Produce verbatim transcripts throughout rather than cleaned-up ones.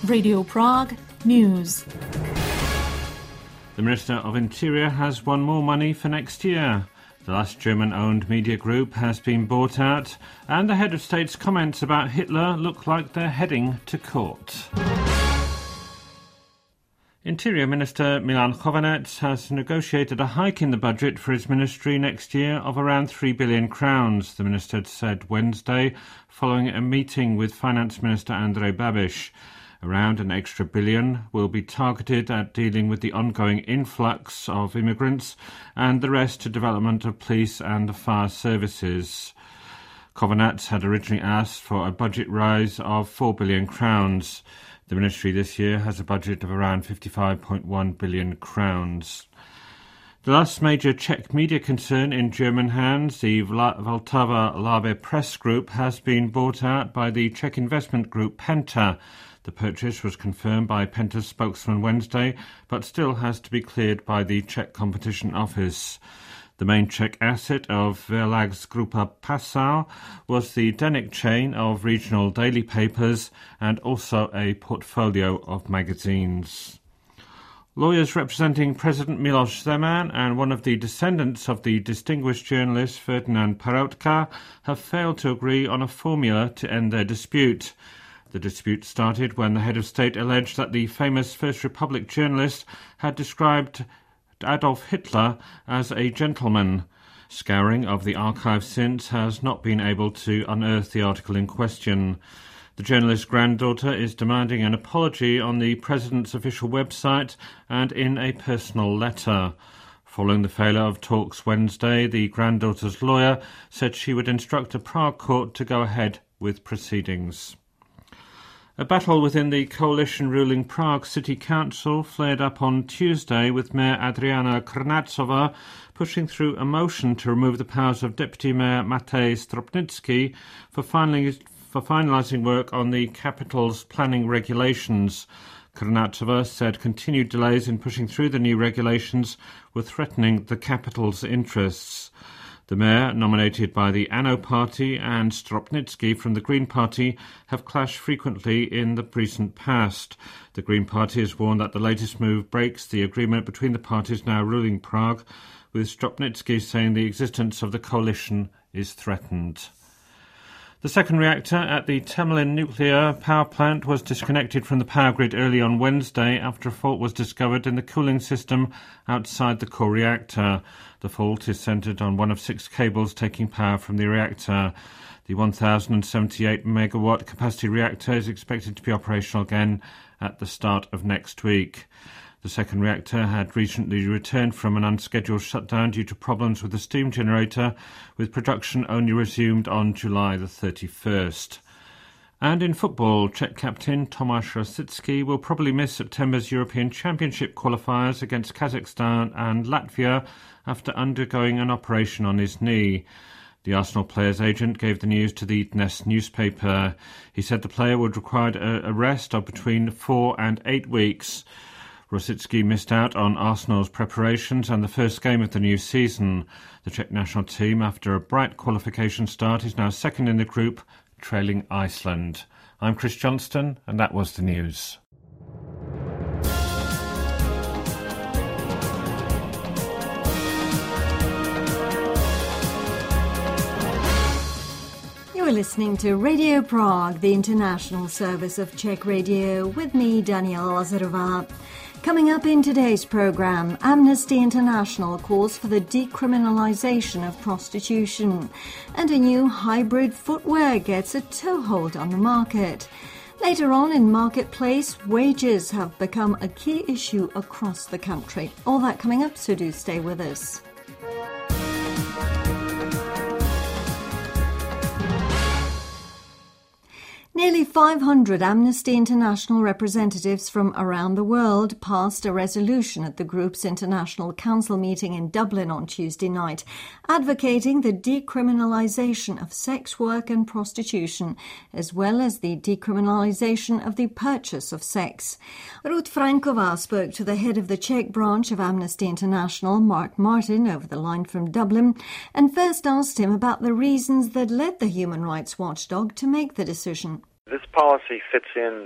Radio Prague News. The Minister of Interior has won more money for next year. The last German-owned media group has been bought out, and the head of state's comments about Hitler look like they're heading to court. Interior Minister Milan Chovanec has negotiated a hike in the budget for his ministry next year of around three billion crowns, the minister said Wednesday, following a meeting with Finance Minister Andrej Babiš. Around an extra billion will be targeted at dealing with the ongoing influx of immigrants and the rest to development of police and fire services. Chovanec had originally asked for a budget rise of four billion crowns. The ministry this year has a budget of around fifty-five point one billion crowns. The last major Czech media concern in German hands, the Vltava Labe Press Group, has been bought out by the Czech investment group Penta. The purchase was confirmed by Penta's spokesman Wednesday, but still has to be cleared by the Czech Competition Office. The main Czech asset of Verlagsgrupa Passau was the Deník chain of regional daily papers and also a portfolio of magazines. Lawyers representing President Miloš Zeman and one of the descendants of the distinguished journalist Ferdinand Peroutka have failed to agree on a formula to end their dispute. The dispute started when the head of state alleged that the famous First Republic journalist had described Adolf Hitler as a gentleman. Scouring of the archive since has not been able to unearth the article in question. The journalist's granddaughter is demanding an apology on the president's official website and in a personal letter. Following the failure of talks Wednesday, the granddaughter's lawyer said she would instruct a Prague court to go ahead with proceedings. A battle within the coalition-ruling Prague City Council flared up on Tuesday with Mayor Adriana Krnáčová pushing through a motion to remove the powers of Deputy Mayor Matej Stropnický for, for finalising work on the capital's planning regulations. Krnáčová said continued delays in pushing through the new regulations were threatening the capital's interests. The mayor, nominated by the ANO Party, and Stropnický from the Green Party have clashed frequently in the recent past. The Green Party has warned that the latest move breaks the agreement between the parties now ruling Prague, with Stropnický saying the existence of the coalition is threatened. The second reactor at the Temelin nuclear power plant was disconnected from the power grid early on Wednesday after a fault was discovered in the cooling system outside the core reactor. The fault is centred on one of six cables taking power from the reactor. The one thousand seventy-eight megawatt capacity reactor is expected to be operational again at the start of next week. The second reactor had recently returned from an unscheduled shutdown due to problems with the steam generator, with production only resumed on July the thirty-first. And in football, Czech captain Tomáš Rosický will probably miss September's European Championship qualifiers against Kazakhstan and Latvia after undergoing an operation on his knee. The Arsenal player's agent gave the news to the Dnes newspaper. He said the player would require a, a rest of between four and eight weeks. Rosický missed out on Arsenal's preparations and the first game of the new season. The Czech national team, after a bright qualification start, is now second in the group, trailing Iceland. I'm Chris Johnston, and that was the news. You're listening to Radio Prague, the international service of Czech Radio, with me, Daniela Lazarová. Coming up in today's programme, Amnesty International calls for the decriminalisation of prostitution, and a new hybrid footwear gets a toehold on the market. Later on in Marketplace, wages have become a key issue across the country. All that coming up, so do stay with us. Nearly five hundred Amnesty International representatives from around the world passed a resolution at the group's International Council meeting in Dublin on Tuesday night, advocating the decriminalisation of sex work and prostitution, as well as the decriminalisation of the purchase of sex. Ruth Franková spoke to the head of the Czech branch of Amnesty International, Mark Martin, over the line from Dublin, and first asked him about the reasons that led the human rights watchdog to make the decision. This policy fits in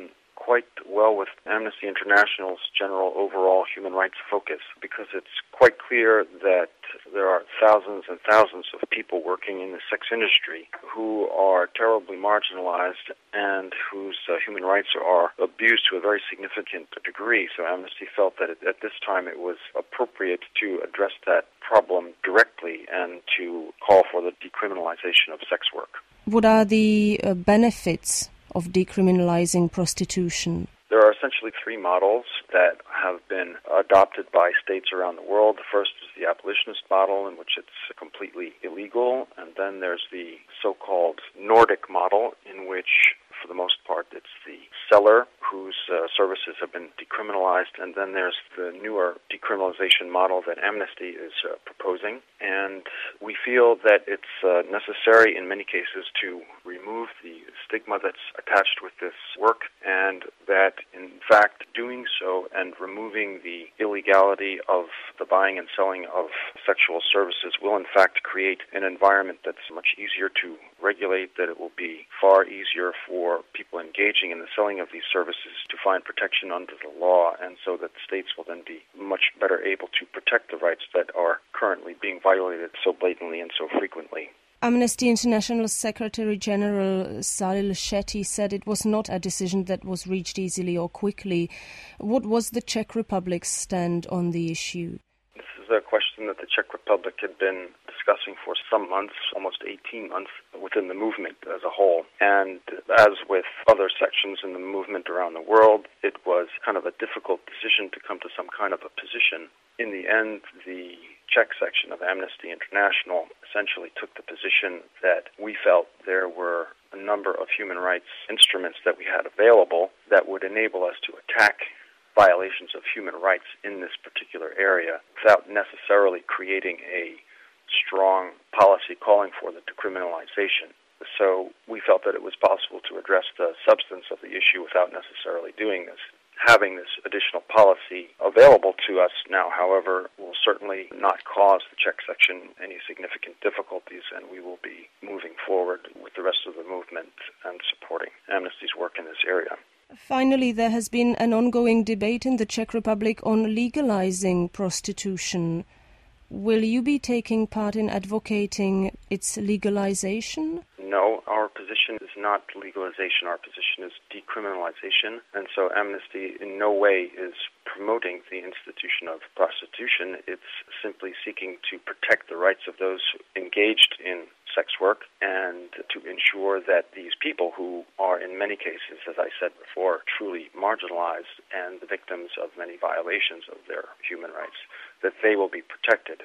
quite well with Amnesty International's general overall human rights focus, because it's quite clear that there are thousands and thousands of people working in the sex industry who are terribly marginalized and whose uh, human rights are abused to a very significant degree. So Amnesty felt that at this time it was appropriate to address that problem directly and to call for the decriminalization of sex work. What are the uh, benefits of decriminalizing prostitution? There are essentially three models that have been adopted by states around the world. The first is the abolitionist model, in which it's completely illegal. And then there's the so-called Nordic model, in which, for the most part, it's the seller whose uh, services have been decriminalized. And then there's the newer decriminalization model that Amnesty is uh, proposing. And we feel that it's uh, necessary in many cases to remove the stigma that's attached with this work, and that in fact doing so and removing the illegality of the buying and selling of sexual services will in fact create an environment that's much easier to regulate, that it will be far easier for people engaging in the selling of these services to find protection under the law, and so that states will then be much better able to protect the rights that are currently being violated so blatantly and so frequently. Amnesty International Secretary General Salil Shetty said it was not a decision that was reached easily or quickly. What was the Czech Republic's stand on the issue? This is a question that the Czech Republic had been discussing for some months, almost eighteen months, within the movement as a whole. And as with other sections in the movement around the world, it was kind of a difficult decision to come to some kind of a position. In the end, the Czech section of Amnesty International essentially took the position that we felt there were a number of human rights instruments that we had available that would enable us to attack violations of human rights in this particular area without necessarily creating a strong policy calling for the decriminalization. So we felt that it was possible to address the substance of the issue without necessarily doing this. Having this additional policy available to us now, however, will certainly not cause the Czech section any significant difficulties, and we will be moving forward with the rest of the movement and supporting Amnesty's work in this area. Finally, there has been an ongoing debate in the Czech Republic on legalizing prostitution. Will you be taking part in advocating its legalization? No, our position is not legalization. Our position is decriminalization. And so Amnesty in no way is promoting the institution of prostitution. It's simply seeking to protect the rights of those engaged in sex work and to ensure that these people who are in many cases, as I said before, truly marginalized and the victims of many violations of their human rights, that they will be protected.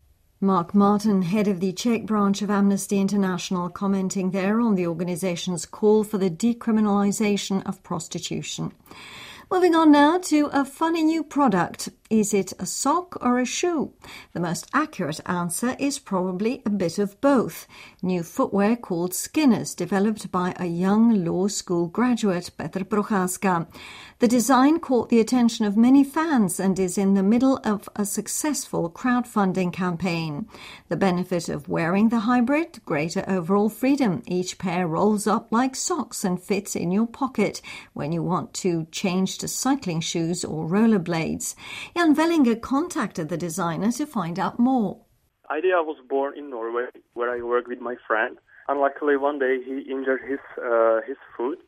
Mark Martin, head of the Czech branch of Amnesty International, commenting there on the organization's call for the decriminalization of prostitution. Moving on now to a funny new product. Is it a sock or a shoe? The most accurate answer is probably a bit of both. New footwear called Skinners, developed by a young law school graduate, Petr Procházka. The design caught the attention of many fans and is in the middle of a successful crowdfunding campaign. The benefit of wearing the hybrid? Greater overall freedom. Each pair rolls up like socks and fits in your pocket when you want to change to cycling shoes or rollerblades. Jan Vellinger contacted the designer to find out more. Idea was born in Norway, where I work with my friend. Unluckily, one day he injured his uh, his foot,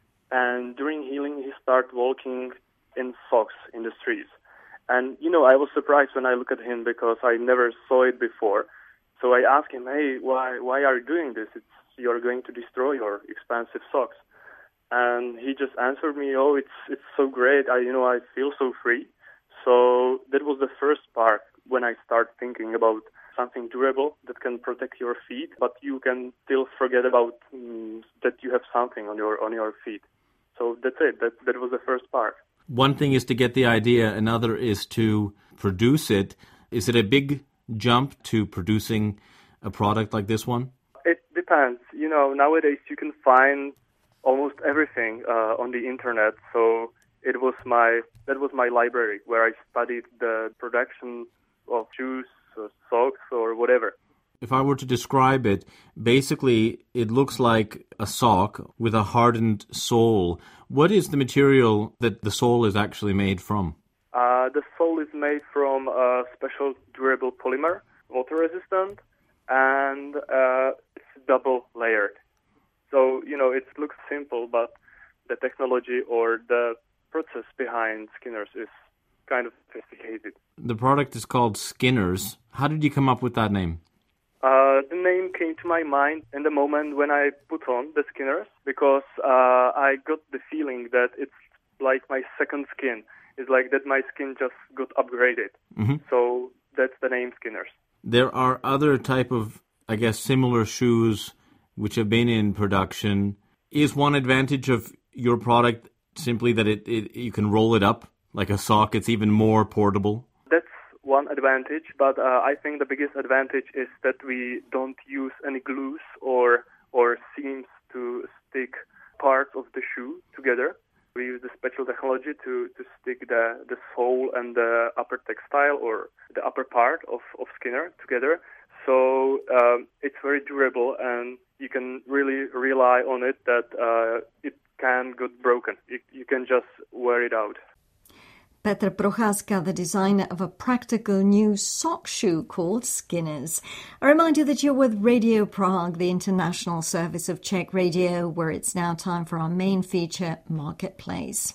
and during healing he started walking in socks in the streets. And, you know, I was surprised when I looked at him because I never saw it before. So I asked him, hey, why why are you doing this? It's, you're going to destroy your expensive socks. And he just answered me, oh, it's it's so great. I, you know, I feel so free. So that was the first part when I started thinking about something durable that can protect your feet, but you can still forget about um, that you have something on your on your feet. So that's it. That that was the first part. One thing is to get the idea, another is to produce it. Is it a big jump to producing a product like this one? It depends. You know, nowadays you can find almost everything uh, on the internet. So it was my that was my library where I studied the production of shoes, or socks, or whatever. If I were to describe it, basically it looks like a sock with a hardened sole. What is the material that the sole is actually made from? Uh, the sole is made from a special durable polymer, water resistant, and uh, it's double layered. So, you know, it looks simple, but the technology or the process behind Skinners is kind of sophisticated. The product is called Skinners. How did you come up with that name? Uh, the name came to my mind in the moment when I put on the Skinners, because uh, I got the feeling that it's like my second skin. It's like that my skin just got upgraded. Mm-hmm. So that's the name Skinners. There are other type of, I guess, similar shoes which have been in production. Is one advantage of your product simply that it, it you can roll it up like a sock? It's even more portable? That's one advantage, but uh, I think the biggest advantage is that we don't use any glues or or seams to stick parts of the shoe together. We use the special technology to, to stick the, the sole and the upper textile or the upper part of, of Skinner together. So um, it's very durable, and you can really rely on it that uh, it can get broken. You, you can just wear it out. Petr Procházka, the designer of a practical new sock shoe called Skinners. A reminder that you're with Radio Prague, the international service of Czech Radio, where it's now time for our main feature, Marketplace.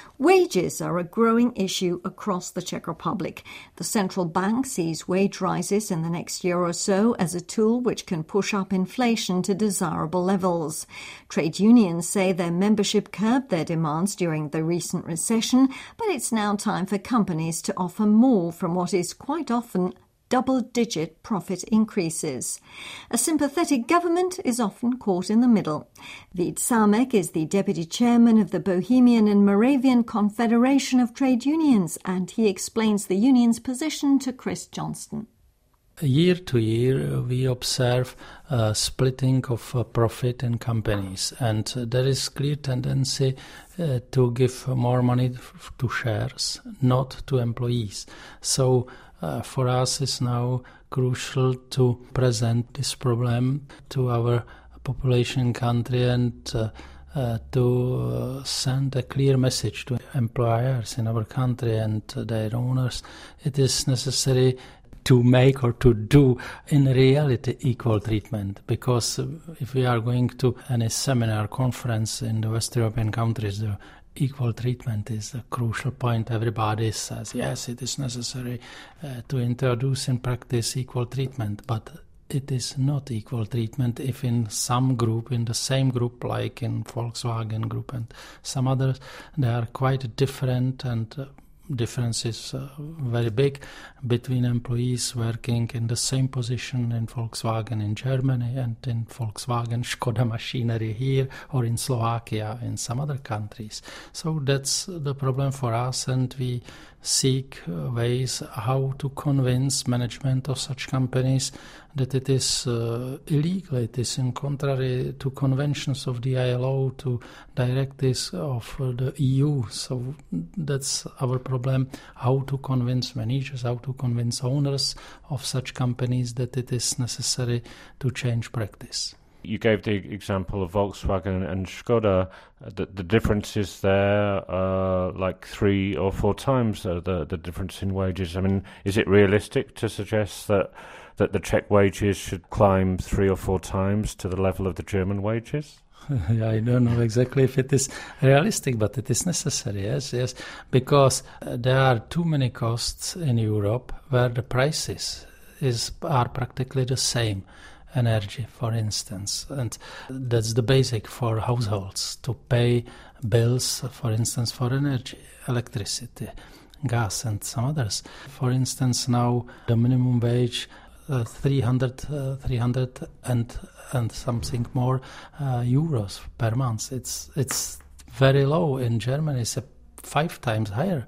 Wages are a growing issue across the Czech Republic. The central bank sees wage rises in the next year or so as a tool which can push up inflation to desirable levels. Trade unions say their membership curbed their demands during the recent recession, but it's now time for companies to offer more from what is quite often double-digit profit increases. A sympathetic government is often caught in the middle. Vít Sámek is the deputy chairman of the Bohemian and Moravian Confederation of Trade Unions, and he explains the union's position to Chris Johnston. Year to year, we observe a splitting of uh, profit in companies, and uh, there is clear tendency uh, to give more money f- to shares, not to employees. So uh, for us, it's now crucial to present this problem to our population country and uh, uh, to uh, send a clear message to employers in our country and uh, their owners. It is necessary to make or to do in reality equal treatment, because if we are going to any seminar conference in the West European countries, the equal treatment is a crucial point. Everybody says, yes, it is necessary uh, to introduce in practice equal treatment, but it is not equal treatment if in some group, in the same group, like in Volkswagen Group and some others, they are quite different, and uh, difference is uh, very big between employees working in the same position in Volkswagen in Germany and in Volkswagen Škoda machinery here, or in Slovakia, in some other countries. So that's the problem for us, and we seek uh, ways how to convince management of such companies that it is uh, illegal, it is in contrary to conventions of the I L O, to directives of uh, the E U. So that's our problem, how to convince managers, how to convince owners of such companies that it is necessary to change practice. You gave the example of Volkswagen and Škoda. The, the difference is there uh, like three or four times uh, the, the difference in wages. I mean, is it realistic to suggest that that the Czech wages should climb three or four times to the level of the German wages? I don't know exactly if it is realistic, but it is necessary, yes, yes, because uh, there are too many costs in Europe where the prices is are practically the same. Energy, for instance, and that's the basic for households to pay bills, for instance, for energy, electricity, gas, and some others. For instance, now the minimum wage, uh, three hundred, uh, three hundred and and something more uh, euros per month. It's it's very low in Germany. It's a five times higher.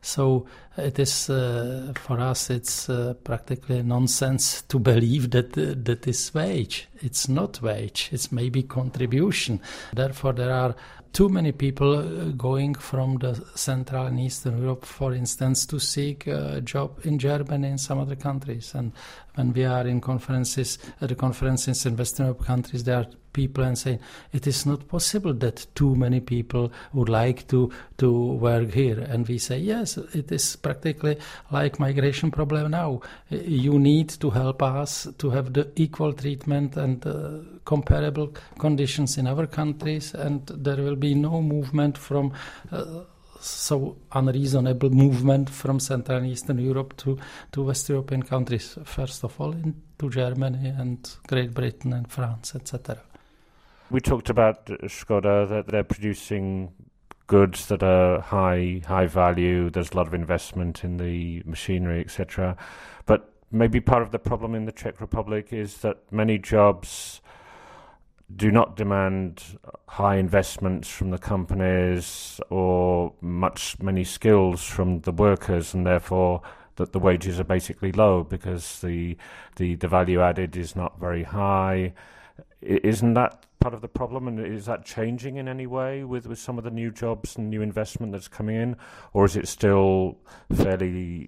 So it is, uh, for us, it's uh, practically nonsense to believe that uh, that is wage. It's not wage, it's maybe contribution. Therefore, there are too many people going from the Central and Eastern Europe, for instance, to seek a job in Germany and some other countries. And when we are in conferences, at the conferences in Western Europe countries, there are people and saying it is not possible that too many people would like to to work here. And we say, yes, it is practically like migration problem now. You need to help us to have the equal treatment and uh, comparable conditions in our countries, and there will be no movement from uh, so unreasonable movement from Central and Eastern Europe to, to West European countries, first of all into Germany and Great Britain and France, et cetera. We talked about Skoda, that they're producing goods that are high high value. There's a lot of investment in the machinery, et cetera. But maybe part of the problem in the Czech Republic is that many jobs do not demand high investments from the companies or much many skills from the workers, and therefore that the wages are basically low because the the, the value added is not very high. Isn't that part of the problem, and is that changing in any way with, with some of the new jobs and new investment that's coming in, or is it still fairly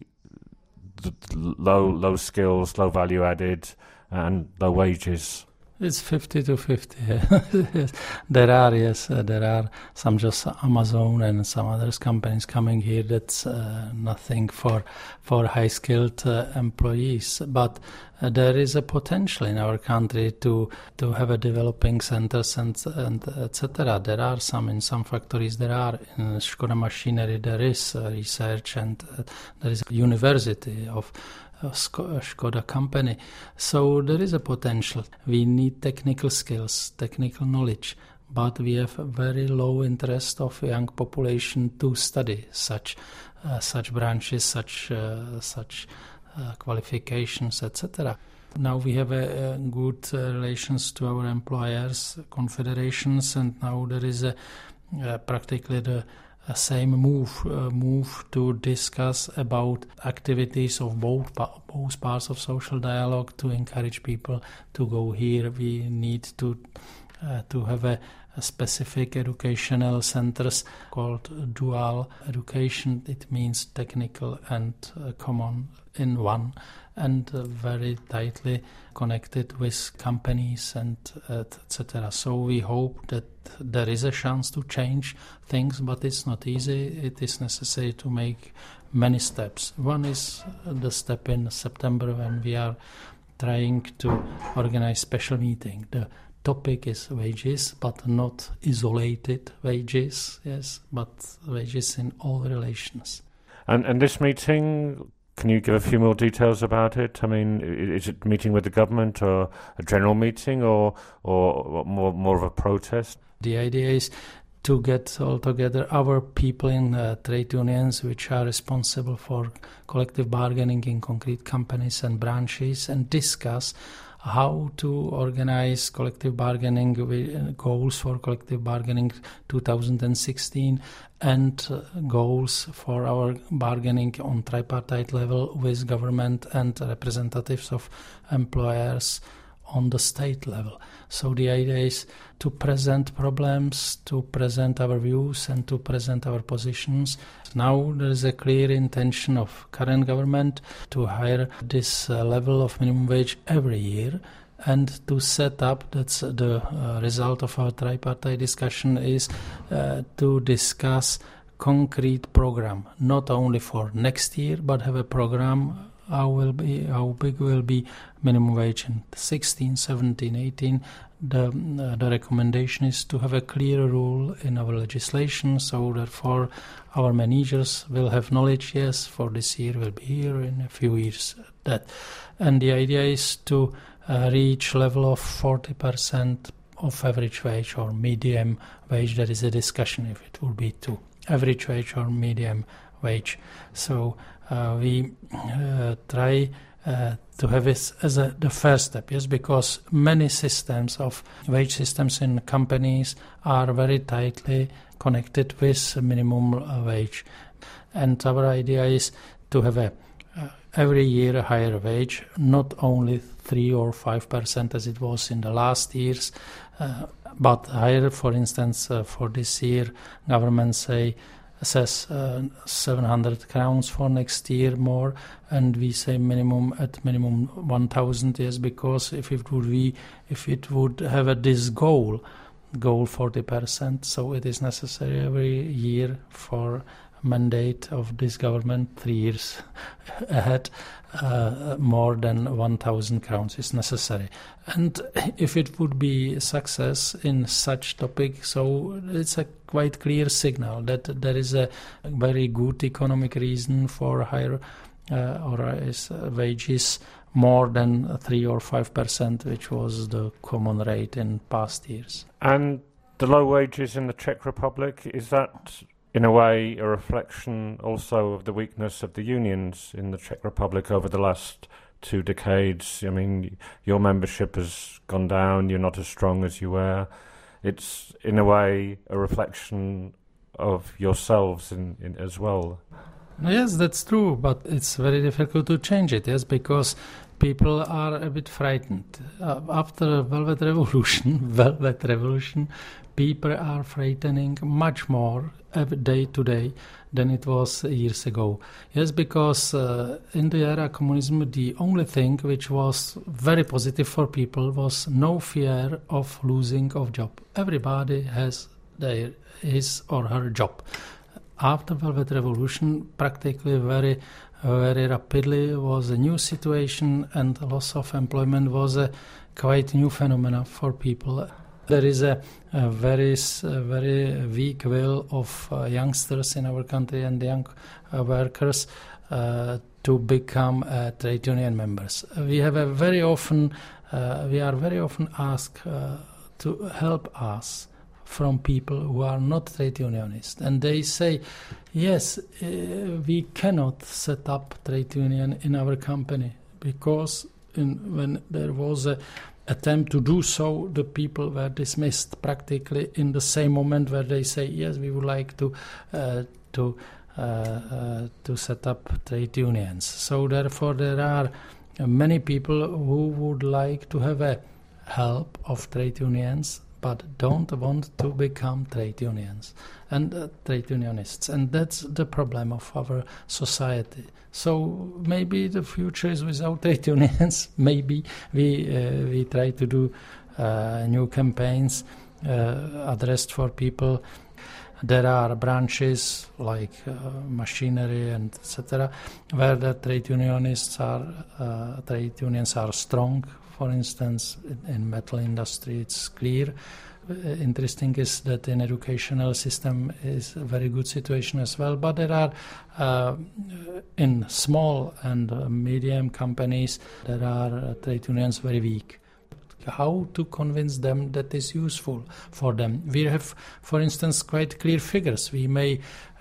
low low skills, low value added, and low wages? It's fifty to fifty. Yes. There are, yes, uh, there are some just Amazon and some other companies coming here. That's uh, nothing for for high-skilled uh, employees. But uh, there is a potential in our country to to have a developing centers and and et cetera. There are some in some factories. There are in Skoda Machinery. There is uh, research, and uh, there is a university of Skoda company. So there is a potential. We need technical skills, technical knowledge, but we have a very low interest of young population to study such uh, such branches, such uh, such uh, qualifications, et cetera. Now we have a, a good uh, relations to our employers, confederations, and now there is a uh, practically the Uh, same move uh, move to discuss about activities of both pa- both parts of social dialogue to encourage people to go here. We need to uh, to have a, a specific educational centers called dual education. It means technical and uh, common in one, and uh, very tightly connected with companies and uh, et cetera. So we hope that there is a chance to change things, but it's not easy. It is necessary to make many steps. One is the step in September when we are trying to organize special meeting. The topic is wages, but not isolated wages, yes, but wages in all relations. And and this meeting, can you give a few more details about it? I mean, is it meeting with the government or a general meeting, or or more more of a protest? The idea is to get all together our people in uh, trade unions which are responsible for collective bargaining in concrete companies and branches, and discuss how to organize collective bargaining with goals for collective bargaining two thousand sixteen and uh, goals for our bargaining on tripartite level with government and representatives of employers on the state level. So the idea is to present problems, to present our views, and to present our positions. Now there is a clear intention of current government to hire this uh, level of minimum wage every year, and to set up, that's the uh, result of our tripartite discussion, is uh, to discuss concrete program, not only for next year, but have a program how will be how big will be minimum wage in sixteen, seventeen, eighteen. The uh, the recommendation is to have a clear rule in our legislation, so therefore our managers will have knowledge. Yes, for this year will be here, in a few years that, and the idea is to uh, reach level of forty percent of average wage or medium wage. There is a discussion if it will be to average wage or medium wage. So uh, we uh, try uh, to have it as a, the first step, yes, because many systems of wage systems in companies are very tightly connected with minimum wage. And our idea is to have a uh, every year a higher wage, not only three or five percent as it was in the last years, uh, but higher. For instance, uh, for this year, government say says uh, seven hundred crowns for next year more, and we say minimum at minimum one thousand. Yes, because if it would be if it would have a, this goal, goal forty percent, so it is necessary every year for mandate of this government three years ahead, uh, more than one thousand crowns is necessary. And if it would be a success in such topic, so it's a quite clear signal that there is a very good economic reason for higher uh, or uh, wages more than three or five percent, which was the common rate in past years. And the low wages in the Czech Republic, is that in a way a reflection also of the weakness of the unions in the Czech Republic over the last two decades? I mean, your membership has gone down, you're not as strong as you were. It's in a way a reflection of yourselves in, in as well. Yes, that's true, but it's very difficult to change it, yes, because people are a bit frightened. Uh, after Velvet Revolution, Velvet Revolution, people are frightening much more every day to day than it was years ago. Yes, because uh, in the era of communism, the only thing which was very positive for people was no fear of losing of job. Everybody has their his or her job. After Velvet Revolution, practically very, very rapidly was a new situation, and loss of employment was a quite new phenomenon for people. There is a, a very, a very weak will of uh, youngsters in our country and young uh, workers uh, to become uh, trade union members. We have a very often, uh, we are very often asked uh, to help us from people who are not trade unionists, and they say, yes, uh, we cannot set up trade union in our company because in, when there was a attempt to do so, the people were dismissed practically in the same moment where they say, yes, we would like to uh, to uh, uh, to set up trade unions. So therefore there are many people who would like to have a help of trade unions but don't want to become trade unions and uh, trade unionists, and that's the problem of our society. So maybe the future is without trade unions. Maybe we uh, we try to do uh, new campaigns uh, addressed for people. There are branches like uh, machinery and et cetera where the trade unionists are uh, trade unions are strong. For instance, in metal industry, it's clear. Uh, interesting is that in educational system is a very good situation as well. But there are uh, in small and uh, medium companies, there are uh, trade unions very weak. How to convince them that is useful for them? We have, for instance, quite clear figures. We may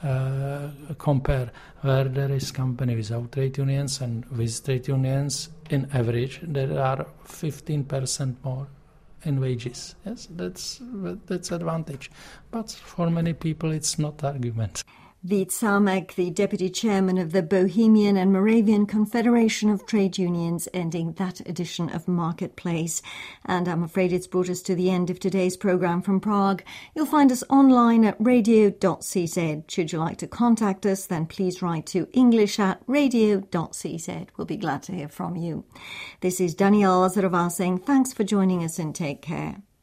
uh, compare where there is company without trade unions and with trade unions. In average, there are fifteen percent more in wages. Yes, that's that's advantage. But for many people, it's not argument. Vít Sámek, the deputy chairman of the Bohemian and Moravian Confederation of Trade Unions, ending that edition of Marketplace. And I'm afraid it's brought us to the end of today's programme from Prague. You'll find us online at radio dot c z. Should you like to contact us, then please write to english at radio dot c z. We'll be glad to hear from you. This is Daniela Lazarová saying thanks for joining us and take care.